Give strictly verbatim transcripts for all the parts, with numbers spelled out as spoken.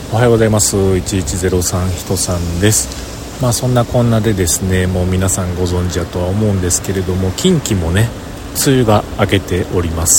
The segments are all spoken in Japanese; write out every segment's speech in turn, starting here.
おはようございます。いちいちゼロさんひとさんです。まあそんなこんなでですね、もう皆さんご存知だとは思うんですけれども、近畿もね梅雨が明けております。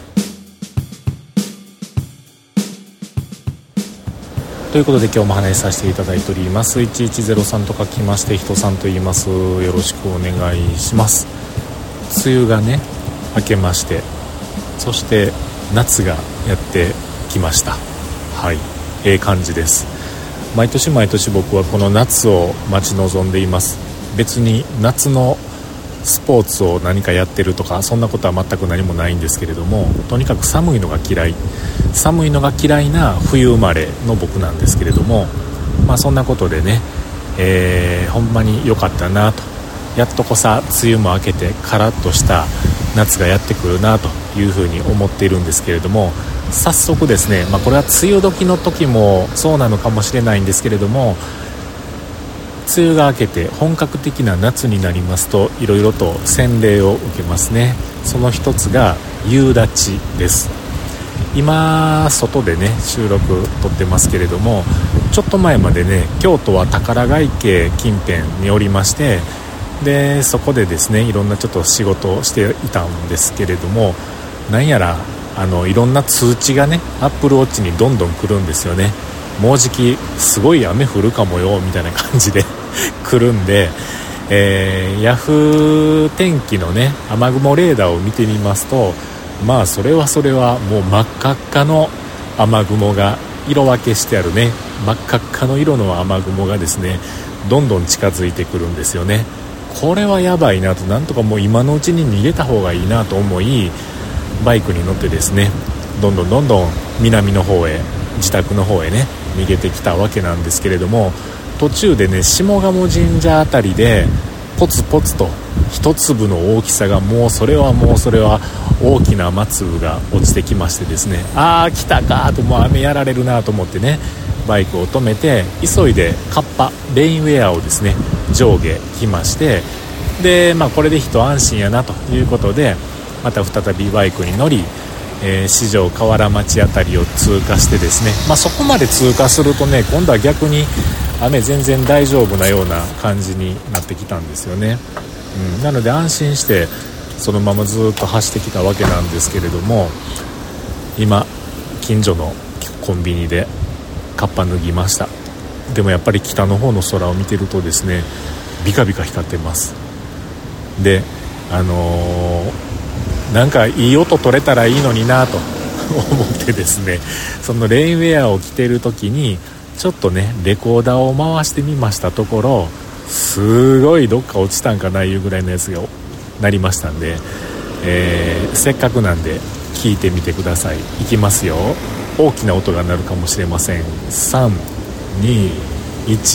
ということで今日も話しさせていただいております。いちいちゼロさんと書きましてひとさんと言います。よろしくお願いします。梅雨がね明けまして、そして夏がやってきました。はい、ええ感じです。毎年毎年僕はこの夏を待ち望んでいます。別に夏のスポーツを何かやってるとかそんなことは全く何もないんですけれども、とにかく寒いのが嫌い寒いのが嫌いな冬生まれの僕なんですけれども、まあそんなことでね、えー、ほんまに良かったなと、やっとこさ梅雨も明けてカラッとした夏がやってくるなというふうに思っているんですけれども、早速ですね、まあ、これは梅雨時の時もそうなのかもしれないんですけれども、梅雨が明けて本格的な夏になりますといろいろと洗礼を受けますね。その一つが夕立です。今外でね収録撮ってますけれども、ちょっと前までね京都は宝ヶ池近辺におりまして、でそこでですねいろんなちょっと仕事をしていたんですけれども、なんやらあのいろんな通知がねアップルウォッチにどんどん来るんですよね。もうじきすごい雨降るかもよみたいな感じで来るんで、えー、ヤフー天気のね雨雲レーダーを見てみますと、まあそれはそれはもう真っ赤っかの雨雲が色分けしてあるね、真っ赤っかの色の雨雲がですねどんどん近づいてくるんですよね。これはやばいなと、なんとかもう今のうちに逃げた方がいいなと思い、バイクに乗ってですねどんどんどんどん南の方へ、自宅の方へね逃げてきたわけなんですけれども、途中でね下鴨神社あたりでポツポツと一粒の大きさが、もうそれはもうそれは大きな雨粒が落ちてきましてですね、あー来たかと、もう雨やられるなと思ってねバイクを止めて急いでカッパレインウェアをですね上下着まして、で、まあ、これで一安心やなということでまた再びバイクに乗り、えー、四条河原町あたりを通過してですね、まあ、そこまで通過するとね今度は逆に雨全然大丈夫なような感じになってきたんですよね、うん、なので安心してそのままずっと走ってきたわけなんですけれども、今近所のコンビニでカッパ脱ぎました。でもやっぱり北の方の空を見てるとですねビカビカ光ってます。であのー、なんかいい音取れたらいいのになと思ってですね、そのレインウェアを着てる時にちょっとねレコーダーを回してみましたところ、すごいどっか落ちたんかないうぐらいのやつがなりましたんで、えー、せっかくなんで聞いてみてください。いきますよ。大きな音が鳴るかもしれません。さん、に、いち。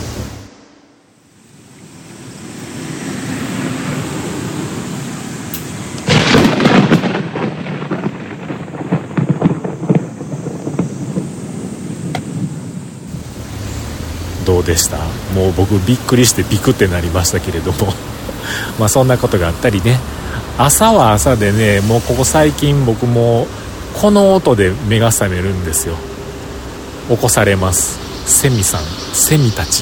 どうでした？もう僕びっくりしてビクってなりましたけれどもまあそんなことがあったりね、朝は朝でね、もうここ最近僕もこの音で目が覚めるんですよ。起こされます。セミさん、セミたち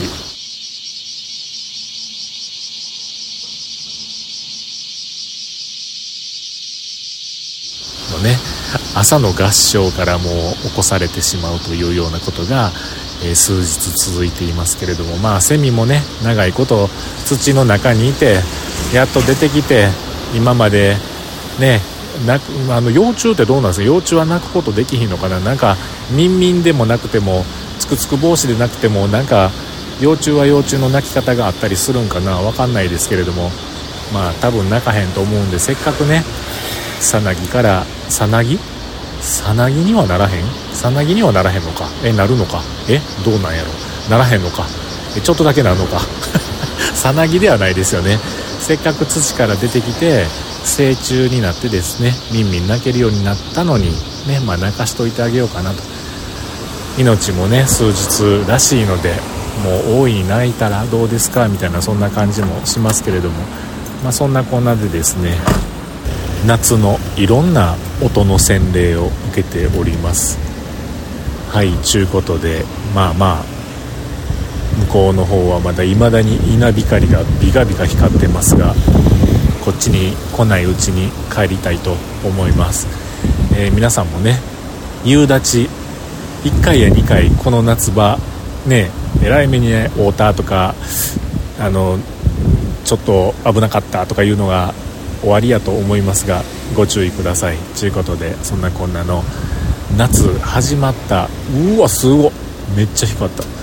のね朝の合唱からもう起こされてしまうというようなことが、えー、数日続いていますけれども、まあセミもね長いこと土の中にいてやっと出てきて、今までねなあの幼虫ってどうなんですか？幼虫は鳴くことできひんのかな。なんかミンミンでもなくてもつくつく帽子でなくても、なんか幼虫は幼虫の鳴き方があったりするんかな、わかんないですけれども、まあ多分鳴かへんと思うんで、せっかくねさなぎからさなぎさなぎにはならへんさなぎにはならへんのか、えなるのか、えどうなんやろ、ならへんのか、えちょっとだけなるのかさなぎではないですよね。せっかく土から出てきて成虫になってですね、みんみん鳴けるようになったのにね、まあ泣かしといてあげようかなと。命もね数日らしいので、もう大いに泣いたらどうですかみたいな、そんな感じもしますけれども、まあそんなこんなでですね、夏のいろんな音の洗礼を受けております。 はいちゅうことで、まあまあ向こうの方はまだ未だに稲光がビカビカ光ってますが、こっちに来ないうちに帰りたいと思います。えー、皆さんもね、夕立いっかいやにかいこの夏場ね、えらい目にね会うたとか、あのちょっと危なかったとかいうのが終わりやと思いますが、ご注意くださいということで、そんなこんなの夏始まった。うわすごい、めっちゃ光った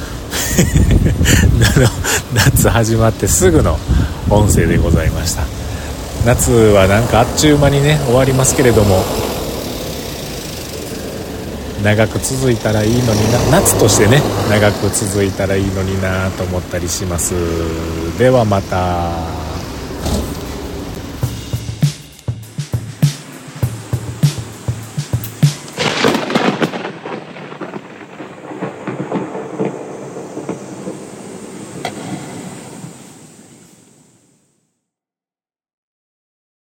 夏始まってすぐの音声でございました。夏はなんかあっちゅう間にね終わりますけれども、長く続いたらいいのにな、夏としてね長く続いたらいいのになと思ったりします。ではまた。